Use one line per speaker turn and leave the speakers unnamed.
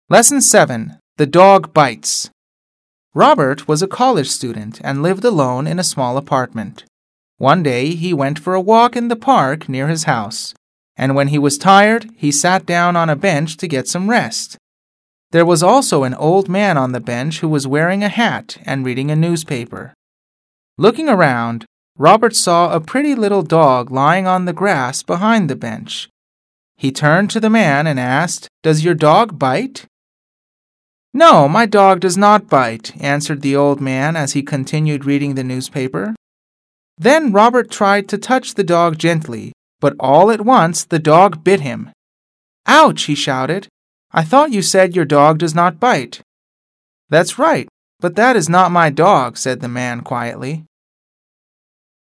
Lesson 7. The Dog Bites. Robert was a college student and lived alone in a small apartment. One day he went for a walk in the park near his house, and when he was tired, he sat down on a bench to get some rest. There was also an old man on the bench who was wearing a hat and reading a newspaper. Looking around, Robert saw a pretty little dog lying on the grass behind the bench. He turned to the man and asked, "Does your dog bite?" "No, my dog does not bite," answered the old man as he continued reading the newspaper. Then Robert tried to touch the dog gently, but all at once the dog bit him. "Ouch!" he shouted. "I thought you said your dog does not bite." "That's right, but that is not my dog," said the man quietly.